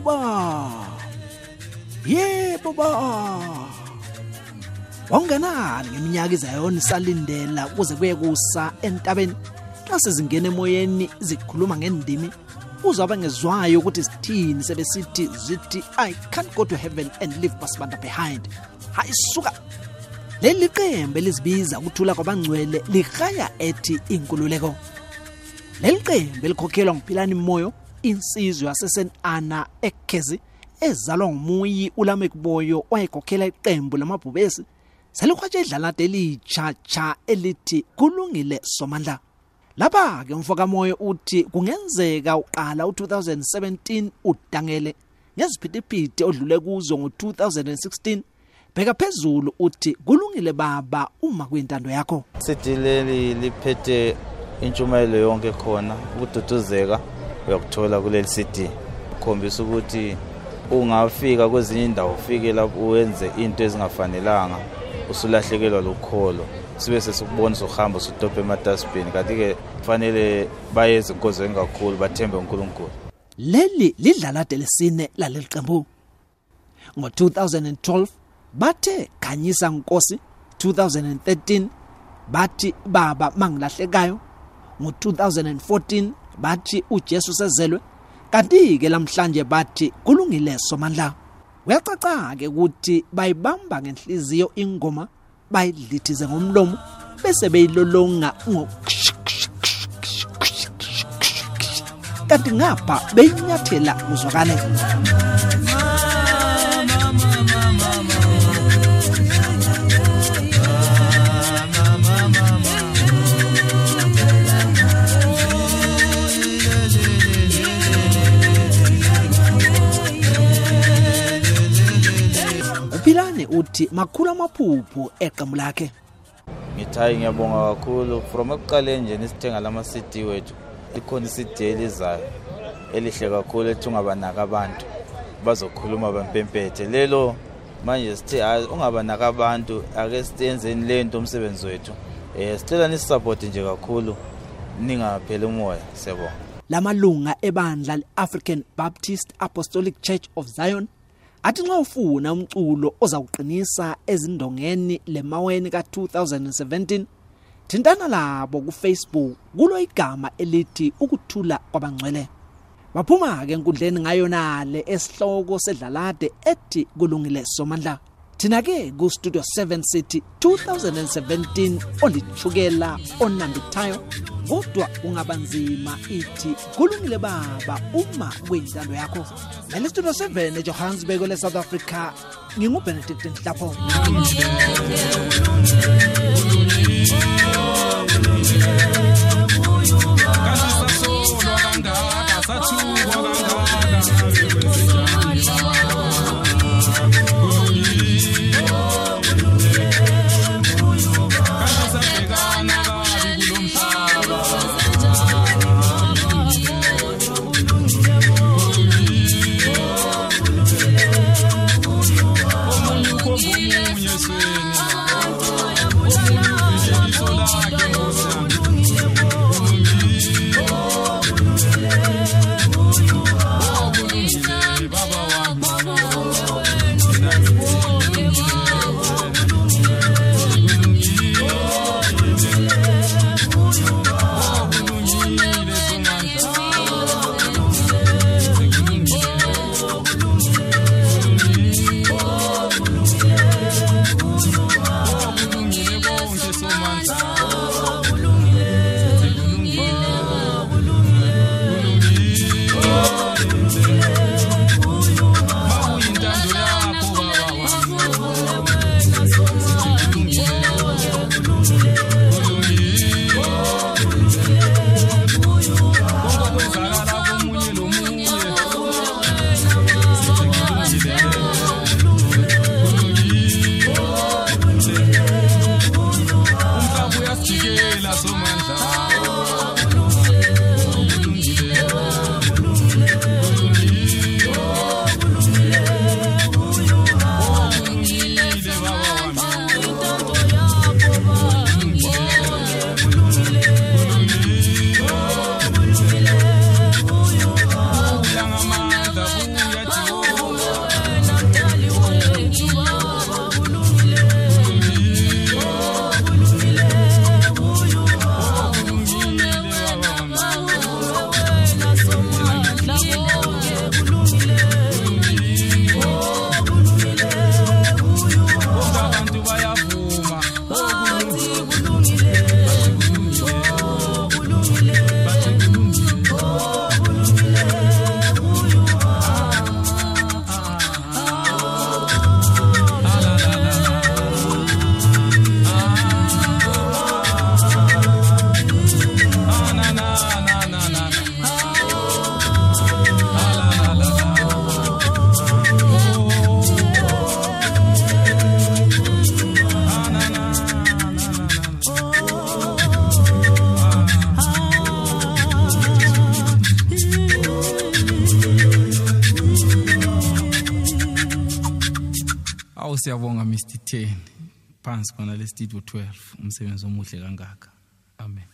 baba wanganani ngeminyaka izayona salindela kuze kuye kusa entabeni xa sezingena emoyeni zikhuluma ngendimi uzaba ngezwayo ukuthi sithini sebesithi zithi I can't go to heaven and leave Basibanda behind. Hayisuka leli qembu elizibiza ukuthula kwabangcwele likhaya ethi inkululeko. Leli qembu elikhokhelwa nguPhilani Moyo, insizwe yaseSt Anna eKhezi ezalwa ngumuyi uLamek Boyo owayekhokhela iqembu lamabhubesi selikhwatshe idlalade elichacha elithi kulungile somandla. Lapha ke umfoka Moyo uthi kungenzeka uqala u2017 udangele ngeziphithiphithi odlule kuzo ngo2016. Bheka phezulu uthi kulungile baba uma kuyintando yakho. Sidileli liphethe intshumayelo yonke khona ukududuzeka uyakuthola kuleli CD. Ukhombisa ukuthi ungafika kwezinye indawo ufike lapho uyenze into ezingafanelanga usulahlekelwa lukholo. Sibe sesukubonisa uhamba usutophe emadustbin kanti ke kufanele bayeze inkozo engakhulu bathembe uNkulunkulu. Leli lidlalade lesine laleli qembu. Ngo2012 bathe khanyisa Nkosi, 2013 bathi baba mangilahlekayo, ngo2014 bathi uJesu sezelwe, kanti ke lamhlanje bathi kulungile somandla. Uyacaca ke ukuthi bayibamba ngenhliziyo ingoma bayidlithize ngomlomo bese beyilolonga kanti ngapha beyinyathela kuzwakale. Philani uthi makhulu amaphupho eqembu lakhe. Ngithayi ngiyabonga kakhulu from ekuqaleni nje nisithenga lama CD wethu. Ikhona iCD elizayo elihle kakhulu ethi ungabanaka abantu bazokhuluma bampempethe. Lelo manje sithe hayi ungabanaka abantu ake sitenzeni lento umsebenzi wethu. Sicela nisisupport nje kakhulu ningaphela umoya siyabonga. Lamalunga ebandla leAfrican Baptist Apostolic Church of Zion athi nxa ufuna umculo ozawuqinisa ezindongeni lemaweni ka2017 thintana labo kuFacebook kulo igama elithi ukuthula kwabangcwele. Baphuma ke enkundleni ngayonale esihloko sedlalade ethi kulungile somandla. Thina ke ku Studio 7 City 2017 olithukela onambithayo kodwa ungabanzima ithi kulungile baba uma kuyintando yakho. Le Studio 7 eJohannesburg le South Africa nginguBenedict Nhlapho. Yes, Siyabonga Mr. 10 phansi khona le studio 12 umsebenzi omuhle kangaka. Amen.